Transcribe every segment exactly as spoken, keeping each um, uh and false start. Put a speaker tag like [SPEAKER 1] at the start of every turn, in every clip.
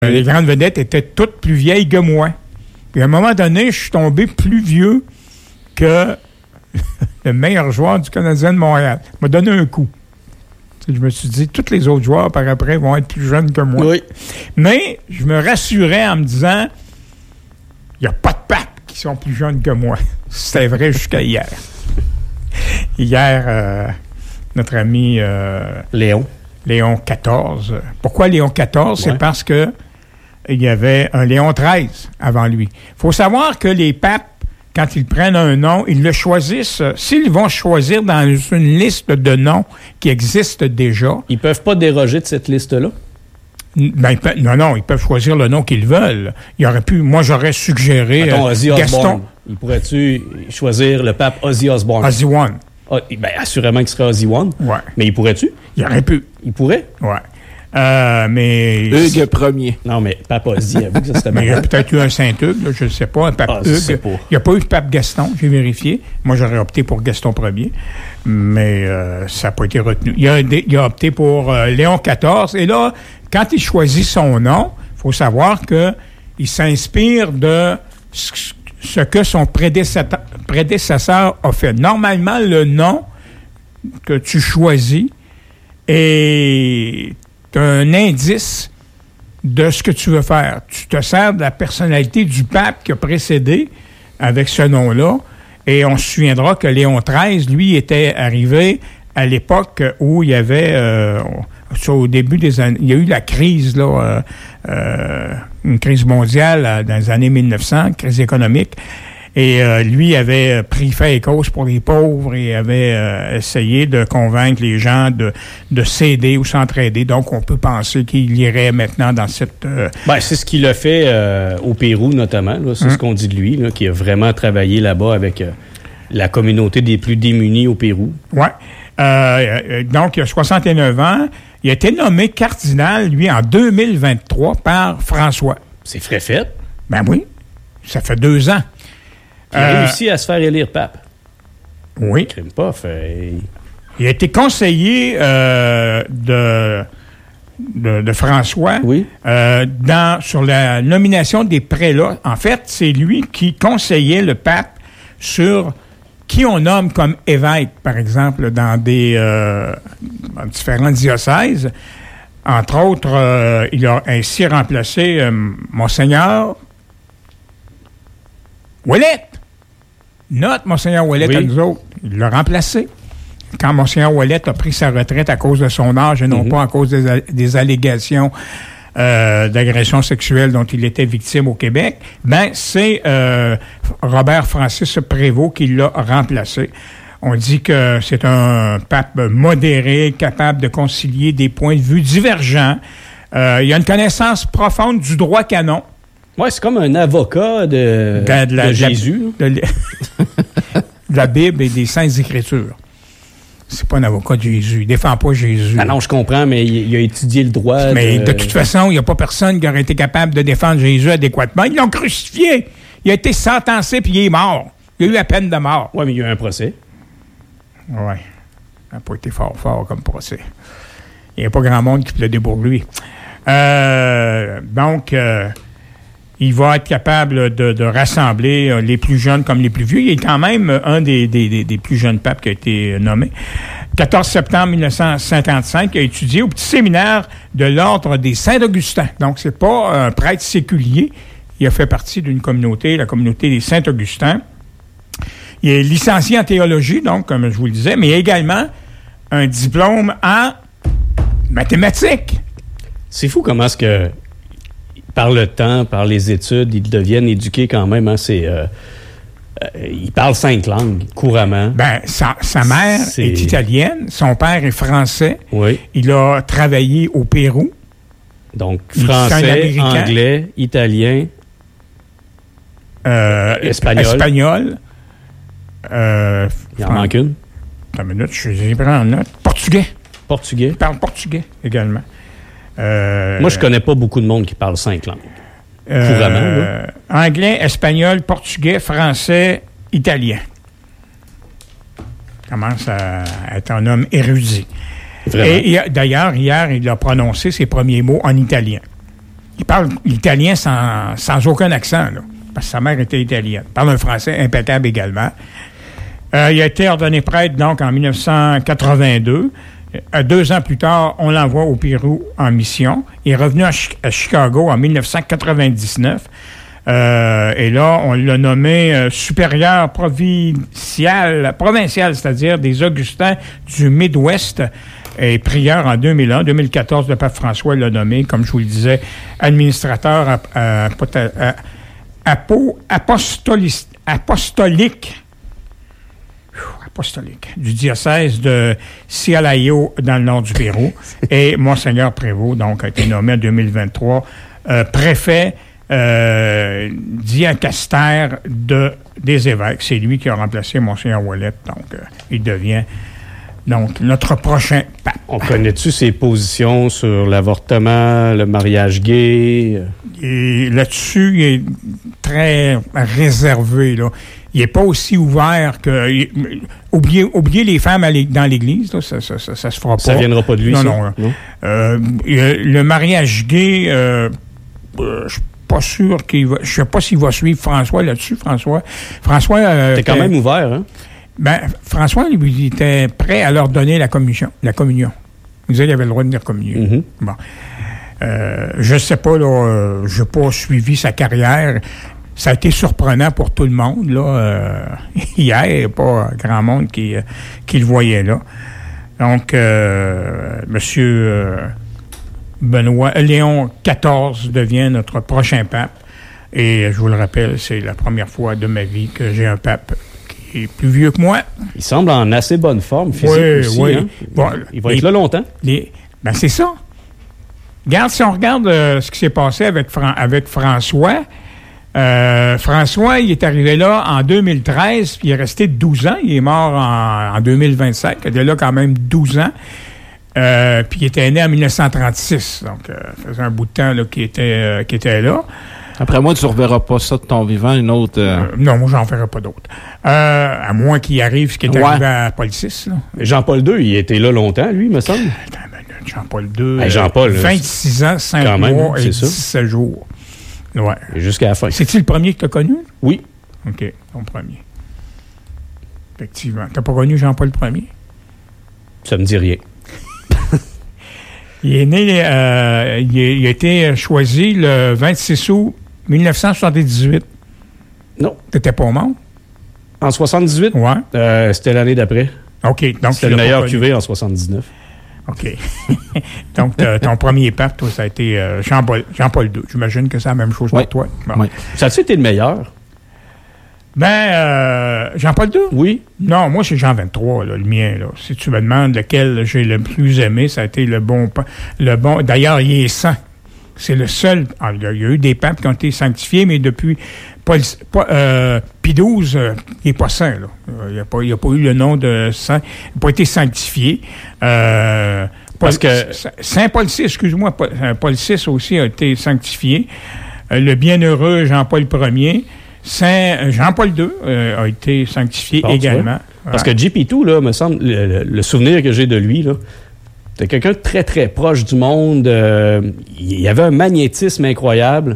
[SPEAKER 1] Les grandes vedettes étaient toutes plus vieilles que moi. Puis à un moment donné, je suis tombé plus vieux que le meilleur joueur du Canadien de Montréal. Il m'a donné un coup. Je me suis dit, tous les autres joueurs, par après, vont être plus jeunes que moi.
[SPEAKER 2] Oui.
[SPEAKER 1] Mais je me rassurais en me disant, il n'y a pas de papes qui sont plus jeunes que moi. C'était vrai jusqu'à hier. Hier, euh, notre ami... Euh,
[SPEAKER 2] Léon.
[SPEAKER 1] Léon quatorze. Pourquoi Léon quatorze?
[SPEAKER 2] Ouais.
[SPEAKER 1] C'est parce que il y avait un Léon treize avant lui. Il faut savoir que les papes, quand ils prennent un nom, ils le choisissent. S'ils vont choisir dans une liste de noms qui existe déjà...
[SPEAKER 2] Ils peuvent pas déroger de cette liste-là?
[SPEAKER 1] Ben, pe- non, non, ils peuvent choisir le nom qu'ils veulent. Il aurait pu... Moi, j'aurais suggéré...
[SPEAKER 2] Mettons,
[SPEAKER 1] euh,
[SPEAKER 2] Ozzy
[SPEAKER 1] Gaston...
[SPEAKER 2] Osbourne. Il pourrait-tu choisir le pape Ozzy Osbourne?
[SPEAKER 1] Ozzy One.
[SPEAKER 2] Ah, ben, assurément qu'il serait Ozzy One.
[SPEAKER 1] Ouais.
[SPEAKER 2] Mais il pourrait-tu?
[SPEAKER 1] Il aurait pu.
[SPEAKER 2] Il pourrait?
[SPEAKER 1] Ouais. Euh, mais...
[SPEAKER 3] Hugues premier.
[SPEAKER 2] Non, mais pape Ozzy, avoue que ça c'était
[SPEAKER 1] Mais il y a
[SPEAKER 2] marrant.
[SPEAKER 1] peut-être eu un Saint-Hugues, là, je ne sais pas, un pape
[SPEAKER 2] Ah, je sais
[SPEAKER 1] Hugues.
[SPEAKER 2] pas.
[SPEAKER 1] Il n'y a pas eu de pape Gaston, j'ai vérifié. Moi, j'aurais opté pour Gaston Ier, mais euh, ça n'a pas été retenu. Il a, il a opté pour euh, Léon quatorze. Et là, quand il choisit son nom, il faut savoir qu'il s'inspire de ce ce que son prédécesseur, prédécesseur a fait. Normalement, le nom que tu choisis est un indice de ce que tu veux faire. Tu te sers de la personnalité du pape qui a précédé avec ce nom-là. Et on se souviendra que Léon treize, lui, était arrivé à l'époque où il y avait, euh, au début des années, il y a eu la crise, là, euh, euh, une crise mondiale euh, dans les années mille neuf cents, crise économique. Et euh, lui avait pris fait et cause pour les pauvres et avait euh, essayé de convaincre les gens de, de s'aider ou s'entraider. Donc, on peut penser qu'il irait maintenant dans cette... Euh...
[SPEAKER 2] Ben, c'est ce qu'il a fait euh, au Pérou, notamment. Là. C'est
[SPEAKER 1] Hum.
[SPEAKER 2] ce qu'on dit de lui, là, qui a vraiment travaillé là-bas avec euh, la communauté des plus démunis au Pérou.
[SPEAKER 1] Oui. Euh, donc, il a soixante et neuf ans. Il a été nommé cardinal, lui, en deux mille vingt-trois par François.
[SPEAKER 2] C'est frais fait.
[SPEAKER 1] Ben oui, ça fait deux ans.
[SPEAKER 2] Il a
[SPEAKER 1] Euh,
[SPEAKER 2] réussi à se faire élire pape.
[SPEAKER 1] Oui.
[SPEAKER 2] Crime pas, fait...
[SPEAKER 1] Il a été conseiller euh, de, de, de François
[SPEAKER 2] Oui.
[SPEAKER 1] euh, dans, sur la nomination des prélats. En fait, c'est lui qui conseillait le pape sur qui on nomme comme évêque, par exemple, dans des euh, dans différents diocèses. Entre autres, euh, il a ainsi remplacé euh, Monseigneur Ouellette. Notre Monseigneur Ouellette
[SPEAKER 2] Oui.
[SPEAKER 1] à nous autres. Il l'a remplacé. Quand Monseigneur Ouellette a pris sa retraite à cause de son âge et non
[SPEAKER 2] Mhm.
[SPEAKER 1] pas à cause des, a- des allégations euh, d'agression sexuelle dont il était victime au Québec, ben c'est euh, Robert Francis Prévost qui l'a remplacé. On dit que c'est un pape modéré, capable de concilier des points de vue divergents. Euh, il a une connaissance profonde du droit canon.
[SPEAKER 2] Ouais, c'est comme un avocat de,
[SPEAKER 1] De la- de la-
[SPEAKER 2] de
[SPEAKER 1] de la-
[SPEAKER 2] Jésus.
[SPEAKER 1] De, l- de la Bible et des Saintes Écritures. C'est pas un avocat de Jésus. Il défend pas Jésus.
[SPEAKER 2] Ah non, je comprends, mais il, il a étudié le droit.
[SPEAKER 1] Mais de toute façon, il n'y a pas personne qui aurait été capable de défendre Jésus adéquatement. Ils l'ont crucifié. Il a été sentencé puis il est mort. Il a eu la peine de mort.
[SPEAKER 2] Oui, mais il y a eu un procès.
[SPEAKER 1] Oui. Ça n'a pas été fort, fort comme procès. Il n'y a pas grand monde qui plaidait pour lui. Euh, donc, euh, il va être capable de, de rassembler euh, les plus jeunes comme les plus vieux. Il est quand même euh, un des, des, des, des plus jeunes papes qui a été euh, nommé. quatorze septembre mille neuf cent cinquante-cinq, il a étudié au petit séminaire de l'ordre des Saint-Augustins. Donc, c'est pas un prêtre séculier. Il a fait partie d'une communauté, la communauté des Saint-Augustins. Il est licencié en théologie, donc, comme je vous le disais, mais également un diplôme en mathématiques.
[SPEAKER 2] C'est fou comment est-ce que, par le temps, par les études, ils deviennent éduqués quand même. Hein, c'est, euh, euh, ils parlent cinq langues couramment.
[SPEAKER 1] Ben, sa, sa mère
[SPEAKER 2] C'est-
[SPEAKER 1] est italienne, son père est français.
[SPEAKER 2] Oui.
[SPEAKER 1] Il a travaillé au Pérou.
[SPEAKER 2] Donc,
[SPEAKER 1] Il est un
[SPEAKER 2] français,
[SPEAKER 1] Américain.
[SPEAKER 2] anglais, italien.
[SPEAKER 1] Euh,
[SPEAKER 2] Espagnol.
[SPEAKER 1] Espagnol. Euh,
[SPEAKER 2] Il en manque une.
[SPEAKER 1] Attends une minute, je les prends en note. Portugais.
[SPEAKER 2] Portugais.
[SPEAKER 1] Il parle portugais également. Euh,
[SPEAKER 2] Moi, je connais pas beaucoup de monde qui parle cinq langues.
[SPEAKER 1] euh,
[SPEAKER 2] couramment,
[SPEAKER 1] anglais, espagnol, portugais, français, italien. Il commence à être un homme érudit.
[SPEAKER 2] Vraiment.
[SPEAKER 1] Et, et d'ailleurs, hier, il a prononcé ses premiers mots en italien. il parle l'italien sans, sans aucun accent, là, parce que sa mère était italienne. Il parle un français impeccable également. Euh, il a été ordonné prêtre, donc, en dix-neuf cent quatre-vingt-deux. Euh, deux ans plus tard, on l'envoie au Pérou en mission. Il est revenu à, Ch- à Chicago en dix-neuf cent quatre-vingt-dix-neuf. Euh, et là, on l'a nommé euh, supérieur provincial, provincial, c'est-à-dire des Augustins du Midwest, et prieur en deux mille un. deux mille quatorze, le pape François l'a nommé, comme je vous le disais, administrateur ap- à, à, apo, apostoli- apostolique apostolique du diocèse de Sialayo dans le nord du Pérou. Et Monseigneur Prévost, donc, a été nommé en deux mille vingt-trois euh, préfet euh, diacaster de, des évêques. C'est lui qui a remplacé Monseigneur Ouellet. Donc, euh, il devient donc notre prochain pape.
[SPEAKER 2] On connaît-tu ses positions sur l'avortement, le mariage gay?
[SPEAKER 1] Et là-dessus, il est très réservé, là. Il n'est pas aussi ouvert que... Il, oubliez, oubliez les femmes à dans l'Église, là, ça, ça, ça, ça se fera pas.
[SPEAKER 2] Ça ne viendra pas de lui,
[SPEAKER 1] non,
[SPEAKER 2] ça?
[SPEAKER 1] Non, non. Euh, le mariage gay, euh, euh, je suis pas sûr qu'il va... Je sais pas s'il va suivre François là-dessus, François. François... Euh,
[SPEAKER 2] T'es quand même ouvert, hein?
[SPEAKER 1] Ben, François, lui, il était prêt à leur donner la communion. La communion. Il disait qu'il avait le droit de venir communier.
[SPEAKER 2] Mm-hmm.
[SPEAKER 1] Bon. Euh, je sais pas, là, euh, je n'ai pas suivi sa carrière. Ça a été surprenant pour tout le monde, là. Euh, hier, il n'y a pas grand monde qui, euh, qui le voyait là. Donc, euh, Monsieur euh, Benoît, Léon quatorze devient notre prochain pape. Et je vous le rappelle, c'est la première fois de ma vie que j'ai un pape qui est plus vieux que moi.
[SPEAKER 2] Il semble en assez bonne forme physique
[SPEAKER 1] oui,
[SPEAKER 2] aussi.
[SPEAKER 1] Oui.
[SPEAKER 2] Hein?
[SPEAKER 1] Bon,
[SPEAKER 2] il va
[SPEAKER 1] les,
[SPEAKER 2] être là longtemps.
[SPEAKER 1] Les, ben, c'est ça. Regarde, si on regarde euh, ce qui s'est passé avec, Fran- avec François, euh, François, il est arrivé là en deux mille treize, puis il est resté douze ans. Il est mort en, en deux mille vingt-cinq. Il était là quand même douze ans. Euh, puis il était né en dix-neuf cent trente-six. Donc, euh, ça faisait un bout de temps là, qu'il était, euh, qu'il était là.
[SPEAKER 3] Après moi, tu ne reverras pas ça de ton vivant, une autre... Euh...
[SPEAKER 1] Euh, non, moi, j'en ferai pas d'autres. Euh, à moins qu'il arrive ce qui est
[SPEAKER 3] Ouais.
[SPEAKER 1] arrivé à Paul six. Là.
[SPEAKER 2] Jean-Paul deux, il était là longtemps, lui, me semble.
[SPEAKER 1] Attends, ben, Jean-Paul deux.
[SPEAKER 2] Hey, Jean-Paul,
[SPEAKER 1] euh, vingt-six ans, cinq
[SPEAKER 2] quand même,
[SPEAKER 1] mois et
[SPEAKER 2] c'est ça.
[SPEAKER 1] dix-sept jours. Ouais.
[SPEAKER 2] Jusqu'à la fin.
[SPEAKER 1] C'est-tu le premier que tu as connu?
[SPEAKER 2] Oui.
[SPEAKER 1] OK, ton premier. Effectivement. Tu n'as pas connu Jean-Paul Ier?
[SPEAKER 2] Ça me dit rien.
[SPEAKER 1] Il est né, euh, il, a, il a été choisi le vingt-six août dix-neuf cent soixante-dix-huit.
[SPEAKER 2] Non.
[SPEAKER 1] T'étais pas au monde?
[SPEAKER 2] En soixante-dix-huit?
[SPEAKER 1] Ouais.
[SPEAKER 2] Euh, c'était l'année d'après.
[SPEAKER 1] OK. Donc,
[SPEAKER 2] c'était le meilleur Q V en soixante-dix-neuf.
[SPEAKER 1] OK. Donc, ton premier pape, toi, ça a été euh, Jean-Paul, Jean-Paul deux. J'imagine que c'est la même chose
[SPEAKER 2] ouais.
[SPEAKER 1] pour toi. Bon.
[SPEAKER 2] Ouais. Ça a-tu été le meilleur?
[SPEAKER 1] Ben, euh, Jean-Paul deux?
[SPEAKER 2] Oui.
[SPEAKER 1] Non, moi, c'est Jean vingt-trois, là, le mien. Là. Si tu me demandes lequel j'ai le plus aimé, ça a été le bon... le bon. D'ailleurs, il est saint. C'est le seul... Alors, il y a eu des papes qui ont été sanctifiés, mais depuis Paul, euh, Pie douze, euh, il n'est pas saint. Là. Il n'a pas, il a pas eu le nom de saint. Il n'a pas été sanctifié. Euh, Parce que Saint Paul six, excuse-moi, Paul, Paul six aussi a été sanctifié. Euh, le bienheureux Jean-Paul Ier... Saint Jean-Paul deux euh, a été sanctifié bon, également.
[SPEAKER 2] Parce ouais. que J P deux, là, me semble, le, le, le souvenir que j'ai de lui, là, c'était quelqu'un de très, très proche du monde. Euh, il y avait un magnétisme incroyable.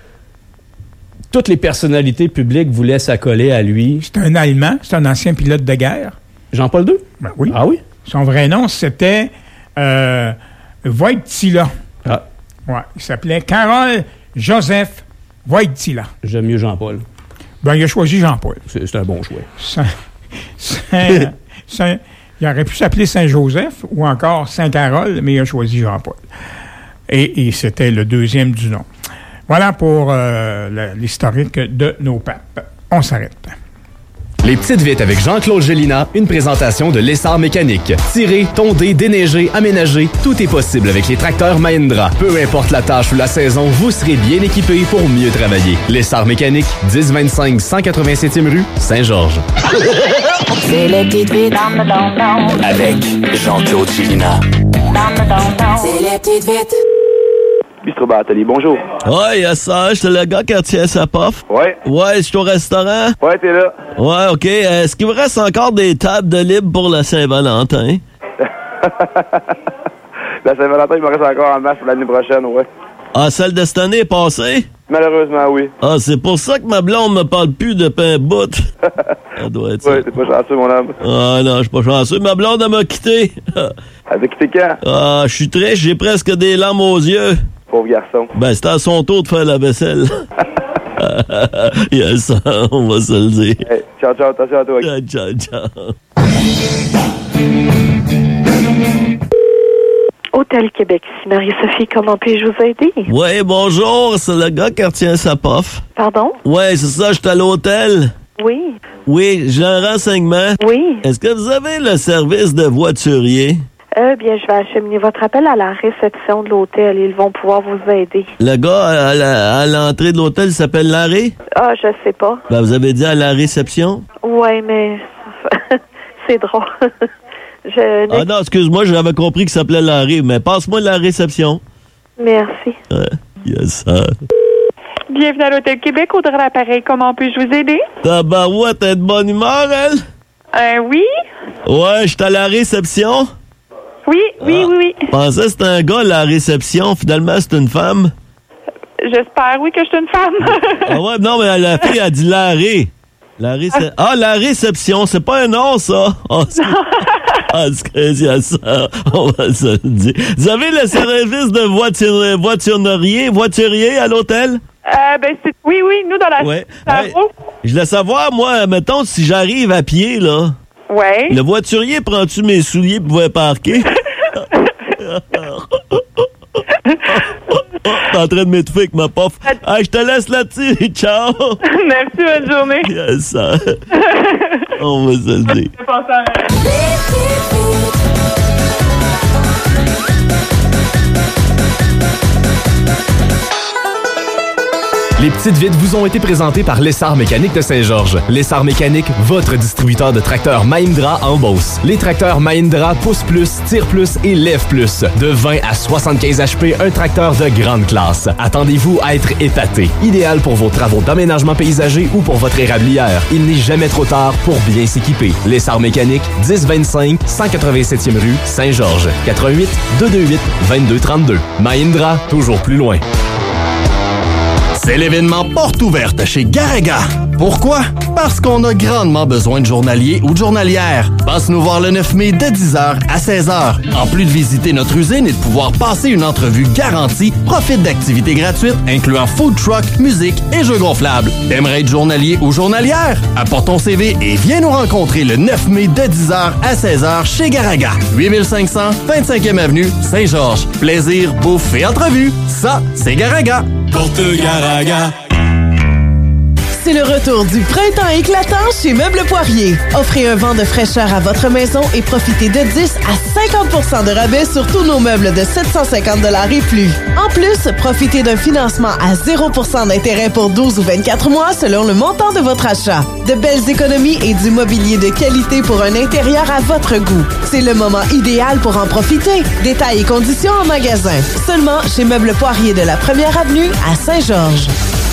[SPEAKER 2] Toutes les personnalités publiques voulaient s'accoler à lui.
[SPEAKER 1] C'est un Allemand, c'est un ancien pilote de guerre.
[SPEAKER 2] Jean-Paul deux?
[SPEAKER 1] Ben oui.
[SPEAKER 2] Ah oui?
[SPEAKER 1] Son vrai nom, c'était euh, Wojtyla.
[SPEAKER 2] Ah.
[SPEAKER 1] Ouais, il s'appelait Karol Joseph Wojtyla.
[SPEAKER 2] J'aime mieux Jean-Paul.
[SPEAKER 1] Ben, il a choisi Jean-Paul.
[SPEAKER 2] C'est, c'est un bon choix.
[SPEAKER 1] Saint, Saint, Saint, il aurait pu s'appeler Saint-Joseph ou encore Saint-Carole, mais il a choisi Jean-Paul. Et, et c'était le deuxième du nom. Voilà pour euh, la, l'historique de nos papes. On s'arrête.
[SPEAKER 4] Les Petites Vites avec Jean-Claude Gélina, une présentation de l'Essar Mécanique. Tirer, tonder, déneiger, aménager, tout est possible avec les tracteurs Mahindra. Peu importe la tâche ou la saison, vous serez bien équipé pour mieux travailler. L'Essar Mécanique, dix vingt-cinq cent quatre-vingt-septième rue, Saint-Georges.
[SPEAKER 5] C'est les Petites Vites
[SPEAKER 6] avec Jean-Claude Gélina.
[SPEAKER 5] C'est les Petites Vites.
[SPEAKER 7] Bistro Bartoli, bonjour.
[SPEAKER 8] Ouais, yes, ça, j'étais le gars qui a tiré sa pof.
[SPEAKER 7] Ouais.
[SPEAKER 8] Ouais, je suis au restaurant.
[SPEAKER 7] Ouais, t'es là.
[SPEAKER 8] Ouais, OK. Est-ce qu'il vous reste encore des tables de libre pour la Saint-Valentin?
[SPEAKER 7] La Saint-Valentin, il me reste encore en masse pour l'année prochaine, ouais.
[SPEAKER 8] Ah, celle de cette année est passée?
[SPEAKER 7] Malheureusement, oui.
[SPEAKER 8] Ah, c'est pour ça que ma blonde me parle plus de pain bout. Ça doit être ça.
[SPEAKER 7] Ouais, t'es pas chanceux, mon homme.
[SPEAKER 8] Ah non, je suis pas chanceux. Ma blonde, elle m'a quitté.
[SPEAKER 7] Elle t'a quitté quand?
[SPEAKER 8] Ah, je suis triste, j'ai presque des larmes aux yeux.
[SPEAKER 7] Pauvre garçon.
[SPEAKER 8] Ben, c'était à son tour de faire la vaisselle. Yes, on va se le dire.
[SPEAKER 7] Hey, ciao, ciao, attention à toi.
[SPEAKER 8] Ciao, ciao, ciao.
[SPEAKER 9] Hôtel Québec, ici Marie-Sophie, comment puis-je vous aider?
[SPEAKER 8] Ouais, bonjour, c'est le gars qui retient sa pof.
[SPEAKER 9] Pardon?
[SPEAKER 8] Ouais, c'est ça, je suis à l'hôtel.
[SPEAKER 9] Oui.
[SPEAKER 8] Oui, j'ai un renseignement.
[SPEAKER 9] Oui.
[SPEAKER 8] Est-ce que vous avez le service de voiturier?
[SPEAKER 9] Euh, bien, je vais acheminer votre appel à la réception de l'hôtel. Ils vont pouvoir vous aider.
[SPEAKER 8] Le gars à, la- à l'entrée de l'hôtel s'appelle Larry?
[SPEAKER 9] Ah, je sais pas.
[SPEAKER 8] Ben, vous avez dit à la réception?
[SPEAKER 9] Ouais, mais c'est drôle. je...
[SPEAKER 8] Ah non, excuse-moi, j'avais compris qu'il s'appelait Larry, mais passe-moi la réception.
[SPEAKER 9] Merci.
[SPEAKER 8] Ouais, yes, ça.
[SPEAKER 10] Bienvenue à l'Hôtel Québec, Audrey à l'appareil. Comment puis-je vous aider?
[SPEAKER 8] Tabarouette, t'es de bonne humeur, elle?
[SPEAKER 10] Euh, oui?
[SPEAKER 8] Ouais, je suis à la réception.
[SPEAKER 10] Oui, oui,
[SPEAKER 8] Ah,
[SPEAKER 10] oui, oui.
[SPEAKER 8] Je pensais que c'était un gars, la réception. Finalement, c'est une femme.
[SPEAKER 10] J'espère, oui, que je suis une femme.
[SPEAKER 8] Ah ouais, non, mais la fille a dit Larry. La réce- ah, la réception, c'est pas un nom, ça. Ah, c'est ah, c'est qu'il y a ça. On va se le dire. Vous avez le service de voiture, voiturier, voiturier à l'hôtel?
[SPEAKER 10] Euh, ben, c'est... Oui, oui, nous, dans la...
[SPEAKER 8] Ouais.
[SPEAKER 10] Ça
[SPEAKER 8] Hey,
[SPEAKER 10] va?
[SPEAKER 8] je voulais savoir, moi, mettons, si j'arrive à pied, là.
[SPEAKER 10] Ouais.
[SPEAKER 8] Le voiturier prend-tu mes souliers pour pouvoir parquer? T'es en train de m'étouffer avec ma pof. Ah, je te laisse là-dessus. Ciao.
[SPEAKER 10] Merci, bonne journée.
[SPEAKER 8] Yes, ça. On va se le dire.
[SPEAKER 4] Les petites vites vous ont été présentées par Lessard Mécanique de Saint-Georges. Lessard Mécanique, votre distributeur de tracteurs Mahindra en Beauce. Les tracteurs Mahindra Pousse Plus, Tire Plus et Lève Plus. De vingt à soixante-quinze H P, un tracteur de grande classe. Attendez-vous à être épaté. Idéal pour vos travaux d'aménagement paysager ou pour votre érablière. Il n'est jamais trop tard pour bien s'équiper. Lessard Mécanique, dix vingt-cinq, cent quatre-vingt-septième rue, Saint-Georges. quatre-vingt-huit, deux deux huit, deux deux trois deux. Mahindra, toujours plus loin.
[SPEAKER 11] C'est l'événement porte ouverte chez Garaga. Pourquoi? Parce qu'on a grandement besoin de journaliers ou de journalières. Passe nous voir le neuf mai de dix heures à seize heures. En plus de visiter notre usine et de pouvoir passer une entrevue garantie, profite d'activités gratuites incluant food truck, musique et jeux gonflables. T'aimerais être journalier ou journalière? Apporte ton C V et viens nous rencontrer le neuf mai de dix heures à seize heures chez Garaga. huit mille cinq cents, vingt-cinquième avenue, Saint-Georges. Plaisir, bouffe et entrevue. Ça, c'est Garaga.
[SPEAKER 12] Porte Garaga.
[SPEAKER 13] C'est le retour du printemps éclatant chez Meubles Poirier. Offrez un vent de fraîcheur à votre maison et profitez de dix à cinquante pour cent de rabais sur tous nos meubles de sept cent cinquante dollars et plus. En plus, profitez d'un financement à zéro pour cent d'intérêt pour douze ou vingt-quatre mois selon le montant de votre achat. De belles économies et du mobilier de qualité pour un intérieur à votre goût. C'est le moment idéal pour en profiter. Détails et conditions en magasin. Seulement chez Meubles Poirier de la première avenue à Saint-Georges.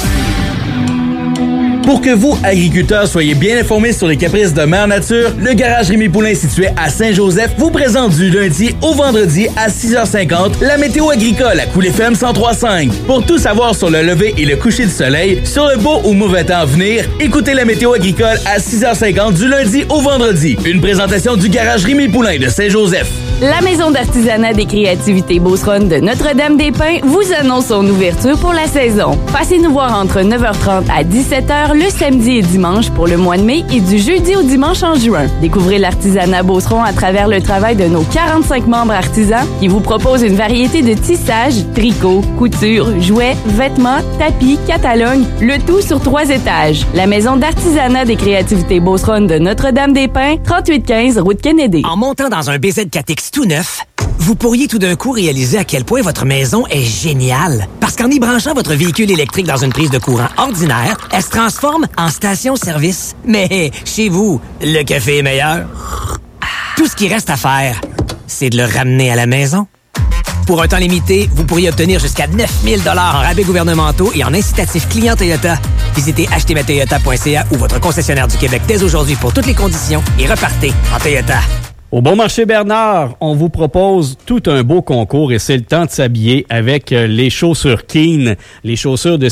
[SPEAKER 14] Pour que vous, agriculteurs, soyez bien informés sur les caprices de Mère Nature, le garage Rémi Poulain situé à Saint-Joseph vous présente du lundi au vendredi à six heures cinquante la météo agricole à Cool F M cent trois virgule cinq. Pour tout savoir sur le lever et le coucher du soleil, sur le beau ou mauvais temps à venir, écoutez la météo agricole à six heures cinquante du lundi au vendredi. Une présentation du garage Rémi Poulain de Saint-Joseph.
[SPEAKER 15] La Maison d'artisanat des créativités Beauceronne de Notre-Dame-des-Pins vous annonce son ouverture pour la saison. Passez nous voir entre neuf heures trente à dix-sept heures le samedi et dimanche pour le mois de mai et du jeudi au dimanche en juin. Découvrez l'artisanat Beauceron à travers le travail de nos quarante-cinq membres artisans qui vous proposent une variété de tissages, tricots, couture, jouets, vêtements, tapis, catalogues, le tout sur trois étages. La Maison d'artisanat des créativités Beauceronne de Notre-Dame-des-Pins, trente-huit quinze route Kennedy.
[SPEAKER 16] En montant dans un B Z quatre X tout neuf, vous pourriez tout d'un coup réaliser à quel point votre maison est géniale. Parce qu'en y branchant votre véhicule électrique dans une prise de courant ordinaire, elle se transforme en station-service. Mais chez vous, le café est meilleur. Tout ce qui reste à faire, c'est de le ramener à la maison. Pour un temps limité, vous pourriez obtenir jusqu'à neuf mille dollars en rabais gouvernementaux et en incitatifs clients Toyota. Visitez acheter ma toyota point c a ou votre concessionnaire du Québec dès aujourd'hui pour toutes les conditions et repartez en Toyota.
[SPEAKER 2] Au Bon Marché Bernard, on vous propose tout un beau concours et c'est le temps de s'habiller avec les chaussures Keen, les chaussures de